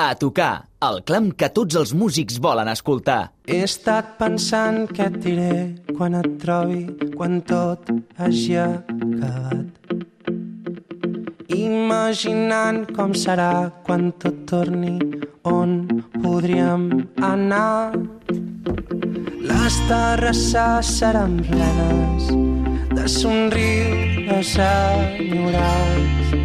A tocar, el clam que tots els músics volen escoltar. He estat pensant què et diré quan et trobi, quan tot hagi acabat. Imaginant com serà quan tot torni, on podríem anar. Les terrasses seran plenes de somriures enyorats.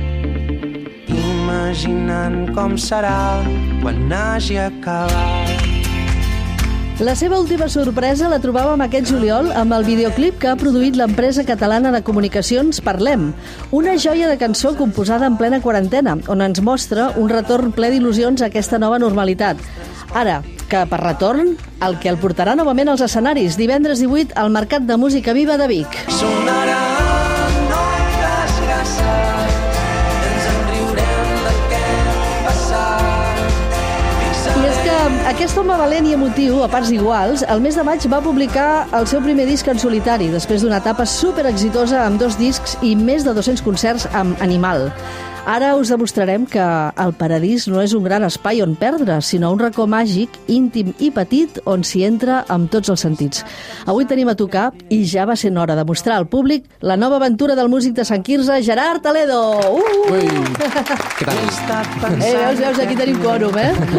Imaginant com serà quan hagi acabat. La seva última sorpresa la trobàvem aquest juliol amb el videoclip que ha produït l'empresa catalana de comunicacions Parlem, una joia de cançó composada en plena quarantena, on ens mostra un retorn ple d'il·lusions a aquesta nova normalitat. Ara, que per retorn, el que el portarà novament als escenaris, divendres 18 al Mercat de Música Viva de Vic. Sonarà noves gràcies, ens en riurem del que hem passat. I és que aquest home valent i emotiu, a parts iguals, el mes de maig va publicar el seu primer disc en solitari, després d'una etapa superexitosa amb 2 discs i més de 200 concerts amb Animal. Ara us demostrarem que el paradís no és un gran espai on perdre, sinó un racó màgic, íntim i petit, on s'hi entra amb tots els sentits. Avui tenim a tocar, i ja va sent hora de mostrar al públic, la nova aventura del músic de Sant Quirze, Gerard Toledo! Ui, què tal? Veus, aquí tenim quòrum,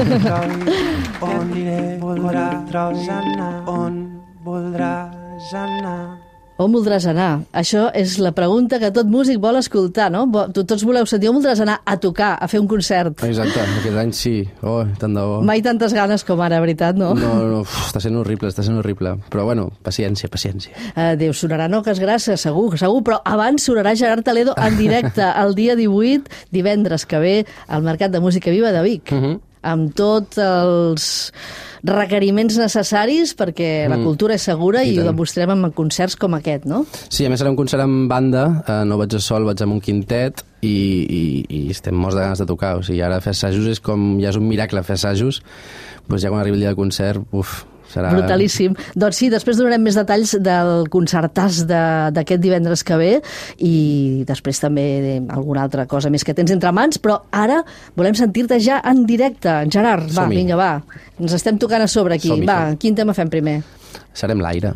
On voldràs anar, on voldràs anar. On voldràs anar? Això és la pregunta que tot músic vol escoltar, no? Tots voleu sentir, on voldràs anar a tocar, a fer un concert? Exacte, aquest any sí. Oh, tant de bo. Mai tantes ganes com ara, veritat, no? No, està sent horrible. Però bueno, paciència. Déu, sonarà Noques Grasses, segur, però abans sonarà Gerard Toledo en directe el dia 18, divendres que ve, al Mercat de Música Viva de Vic. Amb tots els requeriments necessaris perquè la cultura és segura i ho demostrem amb concerts com aquest, no? Sí, a més serà un concert amb banda, no vaig sol, vaig amb un quintet i estem morts de ganes de tocar, o sigui, ara fer assajos és com, ja és un miracle fer assajos, doncs ja quan arribi el dia de concert, serà... Brutalíssim. Doncs sí, després donarem més detalls del concertàs d'aquest divendres que ve i després també alguna altra cosa més que tens entre mans, però ara volem sentir-te ja en directe. Gerard, va. Ens estem tocant a sobre aquí. Quin tema fem primer? Serem l'aire.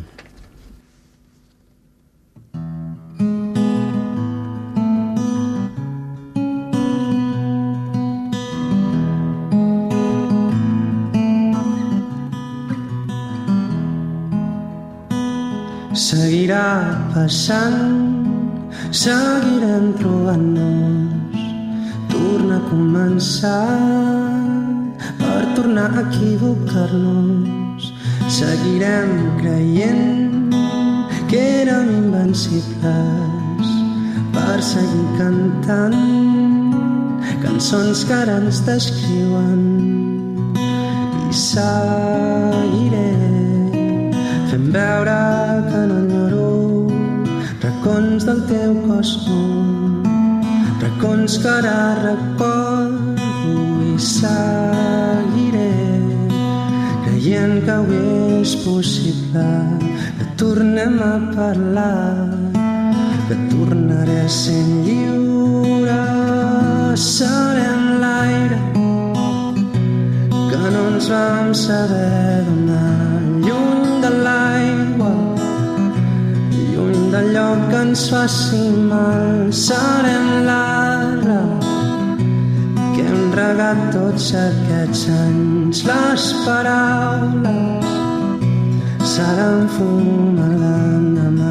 Seguirà passant, seguirem trobant-nos, torna a començar per tornar a equivocar-nos. Seguirem creient que érem invencibles per seguir cantant cançons que ara ens descriuen i seguirem fent veure que no enyoro racons del teu cos nu, racons que ara recordo i seguiré creient que avui és possible que tornem a parlar, que tornaré a ser lliure. Serem l'aire que no ens vam saber donar, lluny de l'aigua, lluny d'allò que ens faci mal. Serem l'arbre que hem regat tots aquests anys. Les paraules seran fum a l'endemà.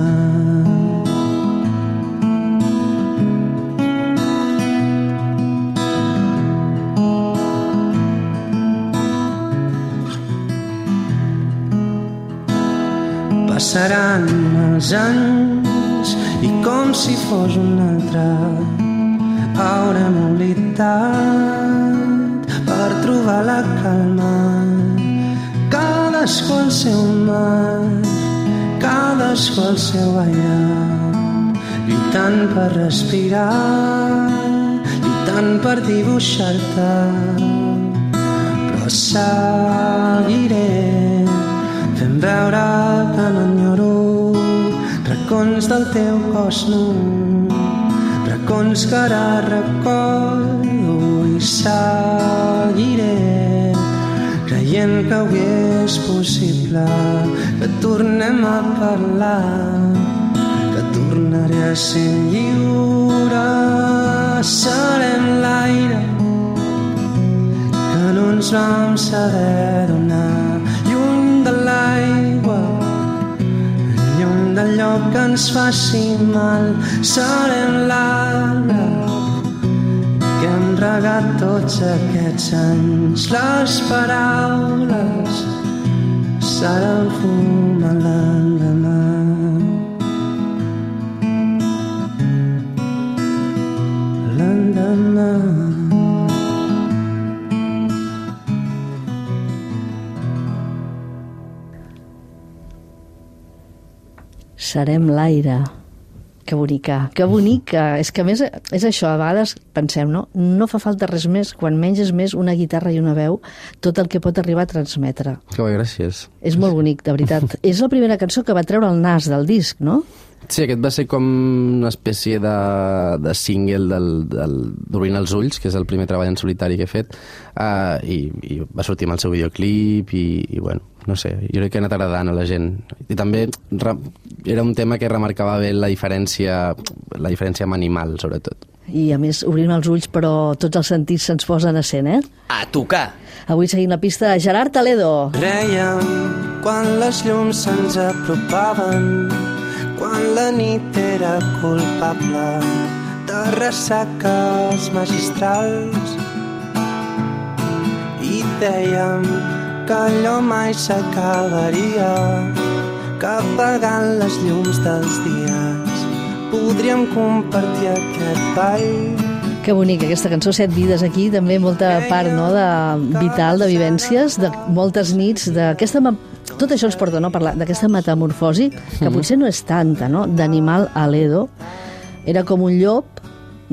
Passaran els anys i com si fos un altre haurem oblidat per trobar la calma. Cadascú al seu mar, cadascú al seu aire, lluitant per respirar, lluitant per dibuixar-te, però seguiré fent veure que no enyoro racons del teu cos nu, racons que ara recordo i seguiré dient que avui és possible que tornem a parlar, que tornaré a ser lliure. Serem l'aire que no ens vam saber donar, lluny de l'aigua, lluny d'allò que ens faci mal. Serem l'arbre que hem regat tots aquests anys. Les paraules seran fum a l'endemà. L'endemà. Serem l'aire. Que bonica, que bonica. És que a més és això, a vegades pensem, no? No fa falta res més, quan menys és més una guitarra i una veu, tot el que pot arribar a transmetre. Que bé, gràcies. És molt bonic, de veritat. És la primera cançó que va treure el nas del disc, no? Sí, aquest va ser com una espècie de single d'Obrint els ulls, que és el primer treball en solitari que he fet, i va sortir amb el seu videoclip i bueno, no sé, jo crec que ha anat agradant a la gent. I també era un tema que remarcava bé la diferència amb animal, sobretot. I a més, obrim els ulls, però tots els sentits se'ns posen a escena, A tocar! Avui seguint la pista, Gerard Toledo. Rèiem quan les llums se'ns apropaven, quan la nit era culpable de ressaques magistrals, i dèiem que allò mai s'acabaria, que apagant les llums dels dies podríem compartir aquest ball. Que bonic, aquesta cançó, 7 vides aquí, també molta part, no?, de vital, de vivències, de moltes nits, d'aquesta... Tot això ens porta, no?, a parlar d'aquesta metamorfosi, que potser no és tanta, no?, d'animal a Ledo. Era com un llop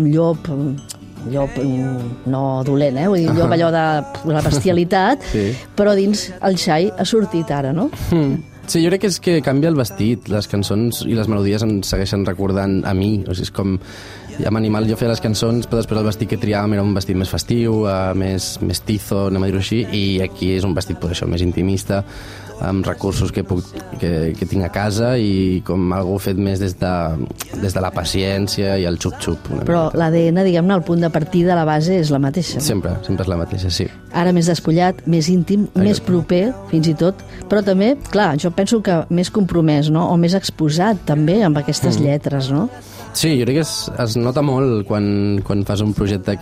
no dolent, vull dir, un llop allò de la bestialitat, sí. Però dins el xai ha sortit ara, no? Sí, jo crec que és que canvia el vestit, les cançons i les melodies em segueixen recordant a mi, o sigui, és com... Amb Animal jo feia les cançons, però després el vestit que triàvem era un vestit més festiu, més mestizo, anem a dir-ho així, i aquí és un vestit, per això, més intimista, amb recursos que tinc a casa i com algú fet més des de la paciència i el xup-xup. Però l'ADN, diguem-ne, el punt de partida, la base és la mateixa. Sempre és la mateixa, sí. Ara més despullat, més íntim, més proper, fins i tot, però també, clar, jo penso que més compromès, no?, o més exposat, també, amb aquestes lletres, no? Sí, jo crec que es nota molt quan fas un projecte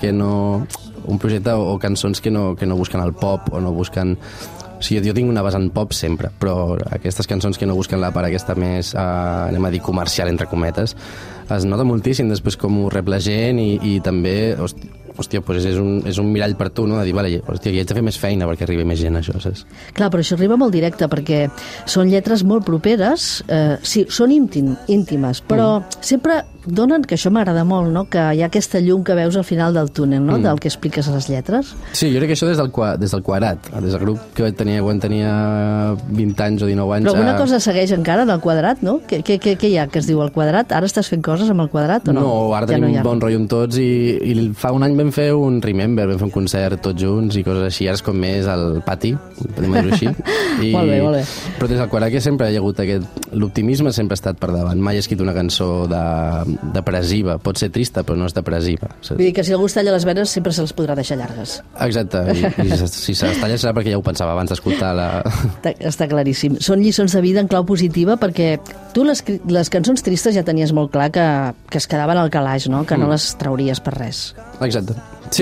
un projecte o cançons que no busquen el pop o no busquen... O sigui, jo tinc una vessant pop sempre, però aquestes cançons que no busquen la part aquesta més, anem a dir, comercial, entre cometes, es nota moltíssim després com ho rep la gent i també, hòstia, pues és un mirall per tu, no?, de dir, vale, hòstia, hi haig de fer més feina perquè arribi més gent, això, saps? Clar, però això arriba molt directe, perquè són lletres molt properes, sí, són íntimes, però sempre donen, que això m'agrada molt, no?, que hi ha aquesta llum que veus al final del túnel, no?, del que expliques a les lletres. Sí, jo crec que això des del Quadrat, des del grup que quan tenia 20 anys o 19 anys... Però alguna cosa segueix encara en el Quadrat, no? Què hi ha que es diu el Quadrat? Ara estàs fent coses amb el Quadrat o no? No, ara tenim un bon rotllo amb tots i fa un any vam fer un Remember, vam fer un concert tots junts i coses així, ara és com més al pati, podem dir-ho així. Molt bé, molt bé. Però des del Quadrat que sempre hi ha hagut l'optimisme sempre ha estat per davant, mai he escrit una cançó depressiva, pot ser trista però no és depressiva, saps? Vull dir que si algú es talla les venes sempre se les podrà deixar llargues. Exacte, i si se les talla serà perquè ja ho pensava abans d'escoltar la... Està claríssim. Són lliçons de vida en clau positiva perquè tu les cançons tristes ja tenies molt clar que es quedaven al calaix, no?, que no les trauries per res. Exacte. Sí,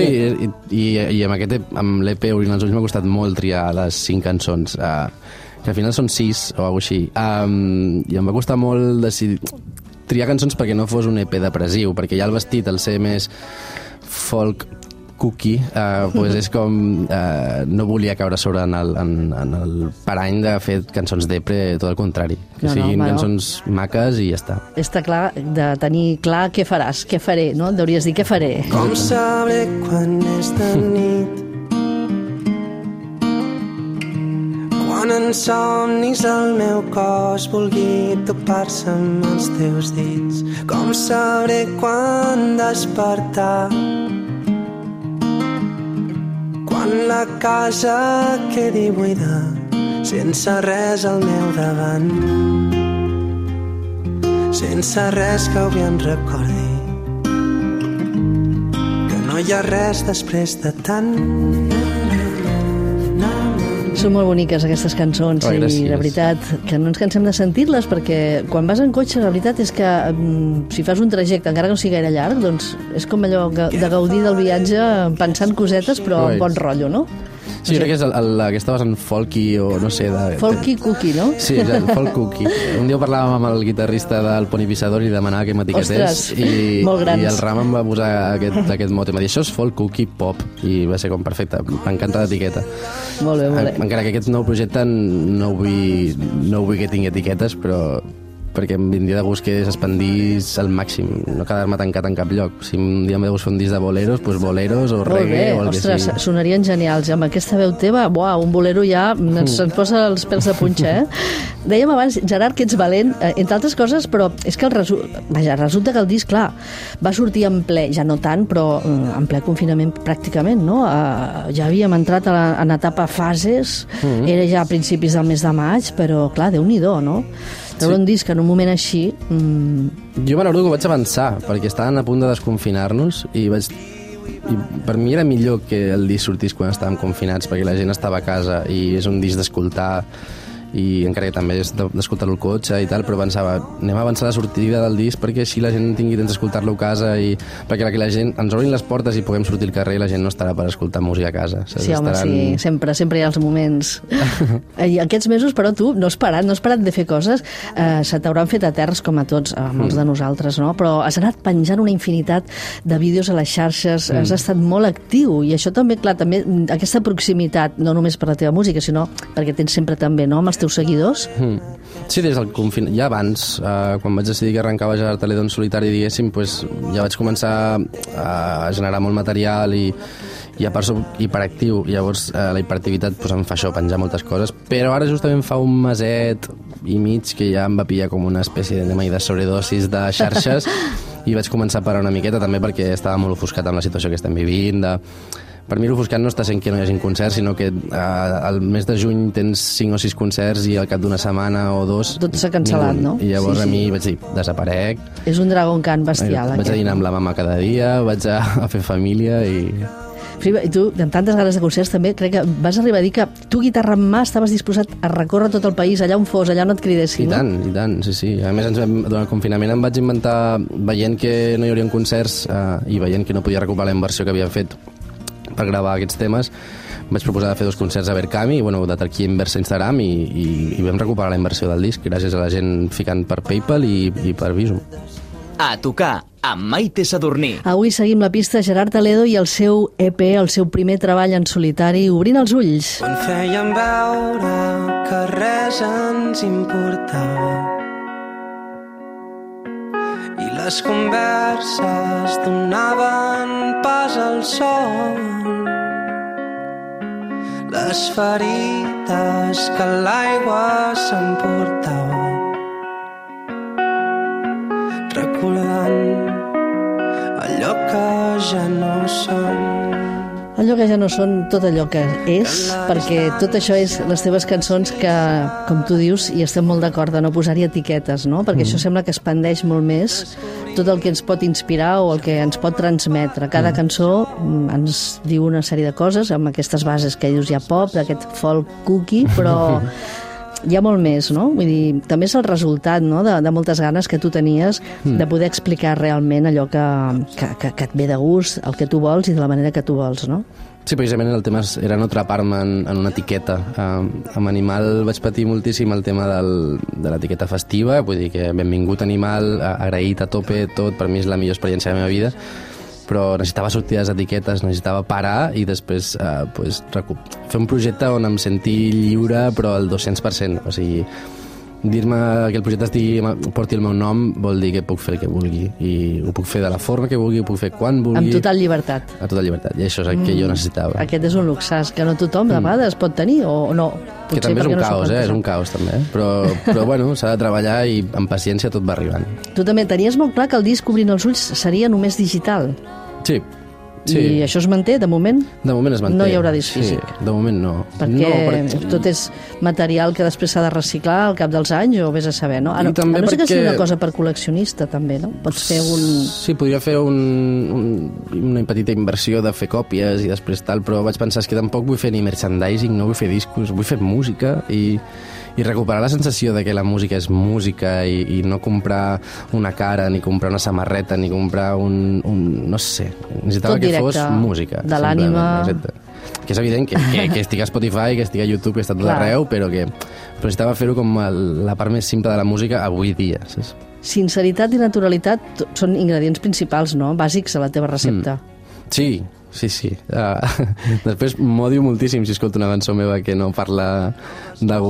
i amb l'EP Obrint els ulls m'ha costat molt triar les 5 cançons, que al final són 6 o alguna cosa així, i em va costar molt triar cançons perquè no fos un EP depressiu, perquè ja el vestit, el ser més folk cookie, pues és com no volia caure sobre en el parany de fer cançons depre, tot el contrari, que siguin cançons maques i ja està. Està clar de tenir clar què faràs, què faré, no? Hauries dir què faré. Com sabré quan és de nit, quan en somnis el meu cos vulgui topar-se amb els teus dits. Com sabré quan despertar, quan quan la casa quedi buida, sense res al meu davant, sense res que avui em recordi que no hi ha res després de tant. Són molt boniques aquestes cançons i de veritat que no ens cansem de sentir-les, perquè quan vas en cotxe la veritat és que si fas un trajecte encara que no sigui gaire llarg, doncs és com allò de gaudir del viatge pensant cosetes però amb bon rotllo, no? Sí, crec que és aquesta vessant folky o no sé... Folky cookie, no? Sí, el folk cookie. Un dia parlàvem amb el guitarrista del Ponipissador i demanava que m'etiquetés. Molt grans. I el Ram em va posar aquest mot i em va dir, això és folk cookie pop, i va ser com perfecte, m'encanta l'etiqueta. Molt bé, molt bé. Encara que aquest nou projecte no vull que tingui etiquetes, però perquè em vindria de gust que s'expandís al màxim, no quedar-me tancat en cap lloc. Si un dia em ve de gust fer un disc de boleros, doncs boleros o reggae o el que sigui. Ostres, sonarien genials. Amb aquesta veu teva, un bolero ja ens posa els pèls de punxa, eh? Dèiem abans, Gerard, que ets valent, entre altres coses, però és que resulta que el disc, clar, va sortir en ple, ja no tant, però en ple confinament pràcticament, no? Ja havíem entrat en etapa fases, era ja a principis del mes de maig, però clar, Déu-n'hi-do, no? Treure un disc en un moment així... Jo me n'agrado que vaig avançar, perquè estaven a punt de desconfinar-nos i per mi era millor que el disc sortís quan estàvem confinats, perquè la gent estava a casa i és un disc d'escoltar, i encara que també és d'escoltar-lo al cotxe i tal, però pensava, anem a avançar la sortida del disc perquè així la gent tingui temps d'escoltar-lo a casa, i perquè la gent ens obrin les portes i puguem sortir al carrer i la gent no estarà per escoltar música a casa. Sí, home, sí, sempre hi ha els moments. I aquests mesos, però, tu no has parat de fer coses, se t'hauran fet eterns com a tots, a molts de nosaltres, no? Però has anat penjant una infinitat de vídeos a les xarxes, has estat molt actiu, i això també, clar, també aquesta proximitat, no només per la teva música, sinó perquè tens sempre també, no?, amb els teus seguidors? Sí, des del confinament, ja abans, quan vaig decidir que arrencava Gerard Toledo en solitari, diguéssim, pues, ja vaig començar a generar molt material i a part soc hiperactiu, llavors la hiperactivitat pues, em fa això, penjar moltes coses, però ara justament fa un meset i mig que ja em va pillar com una espècie de sobredosis de xarxes i vaig començar a parar una miqueta també perquè estava molt ofuscat amb la situació que estem vivint, per mi l'ofuscat no està sent que no hi hagi concerts, sinó que al mes de juny tens 5 o 6 concerts i al cap d'una setmana o 2... Tot s'ha cancel·lat, no? I llavors a mi vaig dir, desaparec. És un Dragon Khan bestial, vaig a dinar amb la mama cada dia, vaig a fer família i... I tu, amb tantes ganes de concerts, també crec que vas arribar a dir que tu, guitarra en mà, estaves disposat a recórrer tot el país, allà on fos, allà on et cridessin, no? I tant, sí. A més, durant el confinament em vaig inventar, veient que no hi haurien concerts i veient que no podia recuperar la inversió que havia fet per gravar aquests temes, vaig proposar de fer 2 concerts a Verkami, d'atar-aquí envers Instagram, i vam recuperar la inversió del disc gràcies a la gent ficant per PayPal i per Bizum. A tocar amb Maite Sadurní. Avui seguim la pista Gerard Toledo i el seu EP, el seu primer treball en solitari, Obrint els ulls. Quan fèiem veure que res ens importava i les converses donaven pas al sol, les ferides que l'aigua s'emportava, recordant allò que ja no som. Allò que ja no són tot allò que és, perquè tot això és les teves cançons que, com tu dius, i estem molt d'acord de no posar-hi etiquetes, no? Perquè això sembla que expandeix molt més tot el que ens pot inspirar o el que ens pot transmetre. Cada cançó ens diu una sèrie de coses amb aquestes bases que dius ja pop, d'aquest folk cookie, però hi ha molt més, no? Vull dir, també és el resultat, no?, de moltes ganes que tu tenies de poder explicar realment allò que et ve de gust, el que tu vols i de la manera que tu vols, no? Sí, precisament el tema era no atrapar-me en una etiqueta. Amb Animal vaig patir moltíssim el tema de l'etiqueta festiva, vull dir que benvingut Animal, agraït a tope tot, per mi és la millor experiència de la meva vida, però necessitava sortir de les etiquetes, necessitava parar i després fer un projecte on em senti lliure, però al 200%. O sigui, dir-me que el projecte porti el meu nom vol dir que puc fer el que vulgui, i ho puc fer de la forma que vulgui, ho puc fer quan vulgui. Amb total llibertat. A total llibertat, i això és el que jo necessitava. Aquest és un luxàs que no tothom de vegades pot tenir, o no. Que també és un caos, és un caos també, però bueno, s'ha de treballar i amb paciència tot va arribant. Tu també tenies molt clar que el disc Obrint els ulls seria només digital. Sí, Sí. I això es manté, de moment? De moment es manté. No hi haurà disc físic. Sí, de moment no. Perquè tot és material que després s'ha de reciclar al cap dels anys, o vés a saber, no? A no ser que sigui una cosa per col·leccionista, també, no? Pots fer un... Sí, podria fer una petita inversió de fer còpies i després tal, però vaig pensar que tampoc vull fer ni merchandising, no vull fer discos, vull fer música i recuperar la sensació de que la música és música i no comprar una cara, ni comprar una samarreta, ni comprar no sé, necessitava que fos música. De l'ànima. Que és evident que estic a Spotify, que estic a YouTube, que està tot arreu, però necessitava fer-ho com la part més simple de la música avui dia. Saps? Sinceritat i naturalitat són ingredients principals, no? Bàsics a la teva recepta. Sí. Després m'odio moltíssim si escolto una cançó meva que no parla d'algú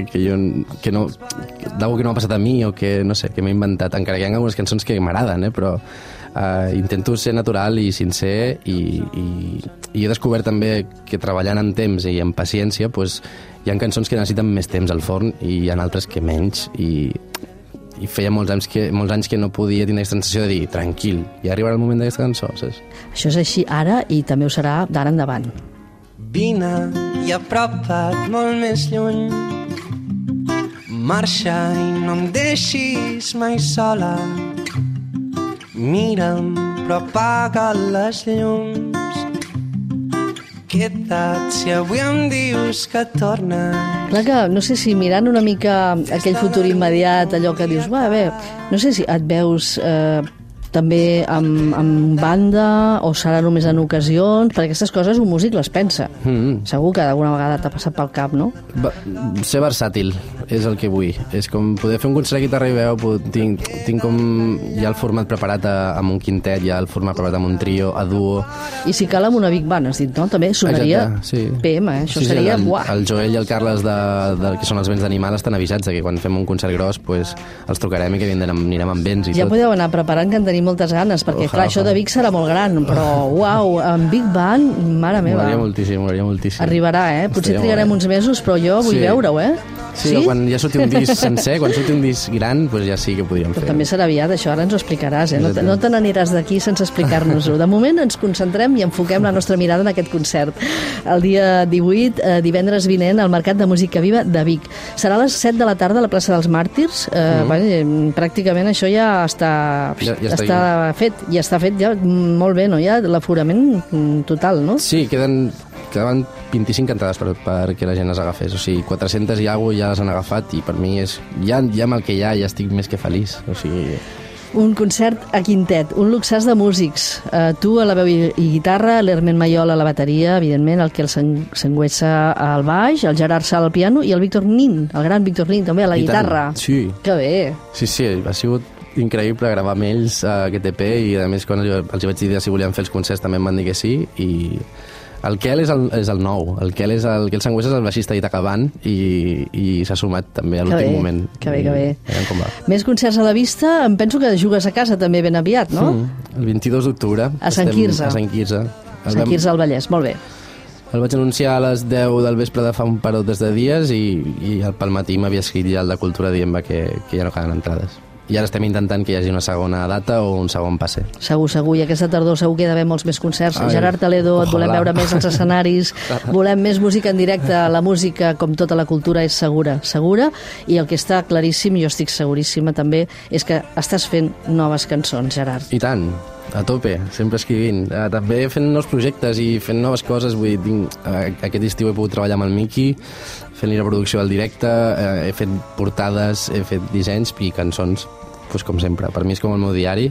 d'algú que no m'ha passat a mi o que, no sé, que m'he inventat, encara que hi ha algunes cançons que m'agraden, però intento ser natural i sincer i he descobert també que treballant en temps i en paciència pues, hi ha cançons que necessiten més temps al forn i hi ha altres que menys i feia molts anys que no podia tenir aquesta sensació de dir tranquil, ja arribarà el moment d'aquesta cançó, saps? Això és així ara i també ho serà d'ara endavant. Vine i apropa't molt més lluny, marxa i no em deixis mai sola, mira'm però apaga les llums, queda't si avui em dius que tornes. Clar que, no sé si mirant una mica aquell futur immediat, allò que dius, va, bé, no sé si et veus també amb banda o serà només en ocasions, perquè aquestes coses un músic les pensa. Segur que d'alguna vegada t'ha passat pel cap, no? Ser versàtil és el que vull. És com poder fer un concert de guitarra i veu, tinc com ja el format preparat amb un quintet, ja el format preparat amb un trio, a duo. I si cal amb una big band, has dit, no? També sonaria PM, Això seria... El Joel i el Carles, que són els Vents d'Animal, estan avisats que quan fem un concert gros els trucarem i que anirem amb vents i tot. Ja podeu anar preparant, que en tenim moltes ganes, perquè clar, això de Vic serà molt gran, però uau, amb Big Band, mare meva. M'agradaria moltíssim. Arribarà, Potser trigarem uns mesos, però jo vull veure-ho, Sí, quan ja surti un disc sencer, quan surti un disc gran, doncs ja sí que podríem fer. Però també serà aviat, això ara ens ho explicaràs, No te n'aniràs d'aquí sense explicar-nos-ho. De moment ens concentrem i enfoquem la nostra mirada en aquest concert. El dia 18, divendres vinent, al Mercat de Música Viva de Vic. Serà a les 7 de la tarda a la plaça dels Màrtirs. Pràcticament això ja està fet ja molt bé, no? Ja l'aforament total, no? Sí, quedaven 25 cantades perquè la gent les agafés, o sigui, 400 i alguna ja les han agafat i per mi és ja amb el que hi ha ja estic més que feliç, o sigui... Un concert a quintet, un luxàs de músics, tu a la veu i guitarra, l'Hermen Mayol a la bateria, evidentment, el que el Sangüesa al baix, el Gerard Sala al piano i el Víctor Nin, el gran Víctor Nin també a la guitarra. Sí. Que bé. Sí, ha sigut increïble gravar amb ells aquest EP i a més quan els vaig dir si volien fer els concerts també em van dir que sí i el Kel és el nou, el Kel Sangüesa és el baixista d'Itaca Band i s'ha sumat també a l'últim moment. Que bé. Més concerts a la vista, em penso que jugues a casa també ben aviat, no? El 22 d'octubre. A Sant Quirze. A Sant Quirze. Sant Quirze al Vallès, molt bé. El vaig anunciar a les 10 del vespre de fa un parot de dies i pel matí m'havia escrit ja el de Cultura dient que ja no queden entrades. I ara estem intentant que hi hagi una segona data o un segon passe. Segur, i aquesta tardor segur que hi ha d'haver molts més concerts. Gerard Toledo, et volem veure més als escenaris, volem més música en directe. La música, com tota la cultura, és segura, i el que està claríssim, jo estic seguríssima també, és que estàs fent noves cançons, Gerard. I tant, a tope, sempre escrivint. També fent nous projectes i fent noves coses. Vull dir, aquest estiu he pogut treballar amb el Miqui, fent-li la producció del directe, he fet portades, he fet dissenys i cançons, doncs com sempre. Per mi és com el meu diari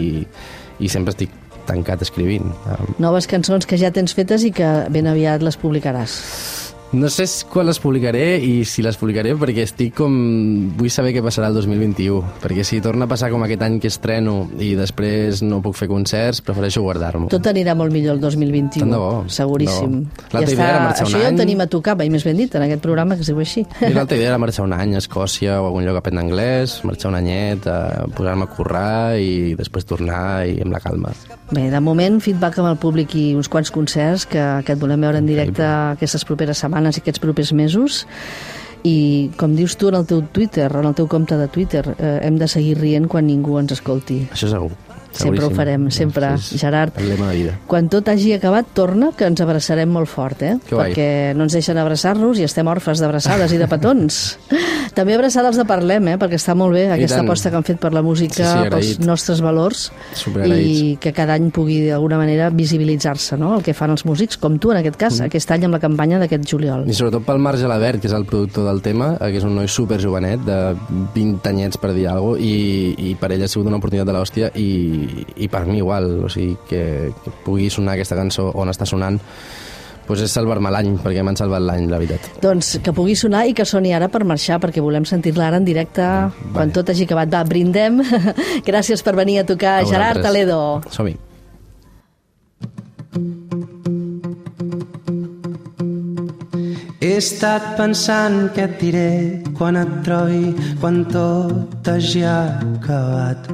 i sempre estic tancat escrivint. Noves cançons que ja tens fetes i que ben aviat les publicaràs. No sé quan les publicaré i si les publicaré perquè vull saber què passarà el 2021, perquè si torna a passar com aquest any que estreno i després no puc fer concerts, prefereixo guardar-m'ho. Tot anirà molt millor el 2021. Tant de bo. Seguríssim. L'altra idea era marxar un any. Això ja ho tenim a tocar, mai més ben dit, en aquest programa que es diu així. I l'altra idea era marxar un any a Escòcia o a algun lloc a aprendre anglès, marxar un anyet, posar-me a currar i després tornar i amb la calma. Bé, de moment, feedback amb el públic i uns quants concerts que et volem veure en directe aquestes properes setmanes i aquests propers mesos. I, com dius tu en el teu Twitter, en el teu compte de Twitter, hem de seguir rient quan ningú ens escolti. Això segur. Sempre ho farem, sempre. Gerard, el lema de vida. quan tot hagi acabat, torna, que ens abraçarem molt fort, Que guai. perquè no ens deixen abraçar-nos i estem orfes d'abraçades i de petons. També abraçar dels de Parlem, perquè està molt bé aquesta aposta que han fet per la música, pels nostres valors, i que cada any pugui d'alguna manera visibilitzar-se, no?, el que fan els músics, com tu en aquest cas, aquest any amb la campanya d'aquest juliol. I sobretot pel Marc Gelabert, que és el productor del tema, que és un noi super jovenet, de 20 anyets per dir alguna cosa, i per ell ha sigut una oportunitat de l'hòstia, i per mi igual, o sigui, que pugui sonar aquesta cançó on està sonant, doncs és salvar-me l'any, perquè m'han salvat l'any, la veritat. Doncs que pugui sonar i que soni ara per marxar, perquè volem sentir-la ara en directe quan tot hagi acabat. Va, brindem. Gràcies per venir a tocar, Gerard Toledo. Som-hi. He estat pensant què et diré quan et trobi, quan tot hagi acabat.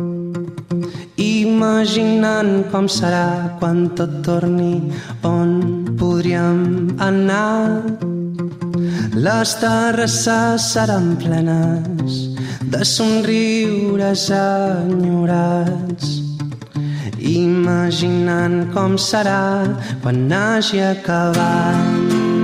Imaginant com serà quan tot torni, on podríem anar. Les terrasses seran plenes de somriures enyorats. Imaginant com serà quan hagi acabat.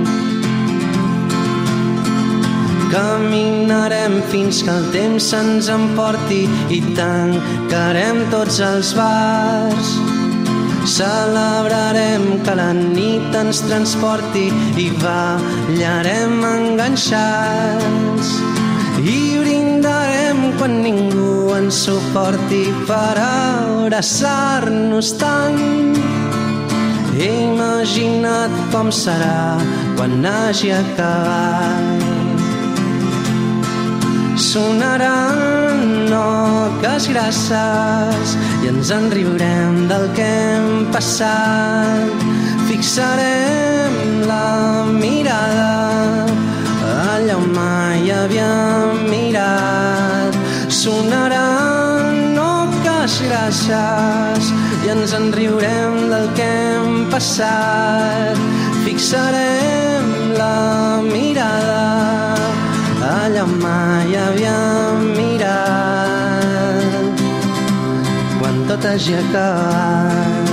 Caminarem fins que el temps se'ns emporti i tancarem tots els bars. Celebrarem que la nit ens transporti i ballarem enganxats. I brindarem quan ningú ens suporti per abraçar-nos tant. He imaginat com serà quan hagi acabat. Sonaran oques grasses i ens en riurem del que hem passat. Fixarem la mirada allà on mai havíem mirat. Sonaran oques grasses i ens en riurem del que hem passat. Fixarem la mirada allà mai havíem mirat quan tot hagi acabat.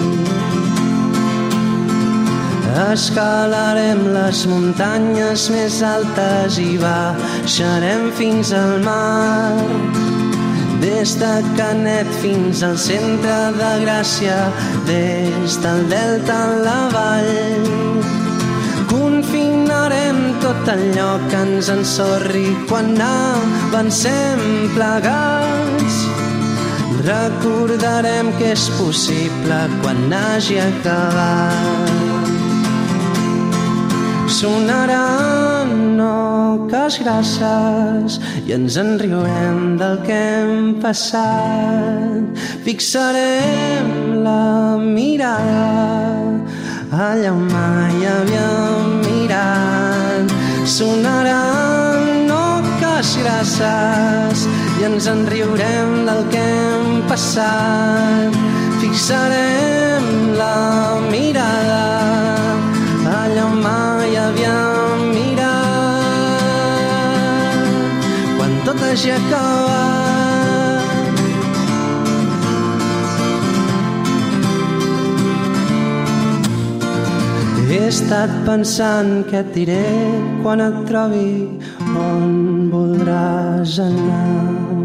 Escalarem les muntanyes més altes i baixarem fins al mar. Des de Canet fins al centre de Gràcia, des del delta a la vall. Confinarem tot allò que ens ensorri quan avancem plegats. Recordarem que és possible quan hagi acabat. Sonaran oques grasses i ens en riurem del que hem passat. Fixarem la mirada allà on mai havíem mirat. Sonaran oques grasses i ens en riurem del que hem passat. Fixarem la mirada allà on mai havíem mirat quan tot hagi acabat. He estat pensant què et diré quan et trobi on voldràs anar.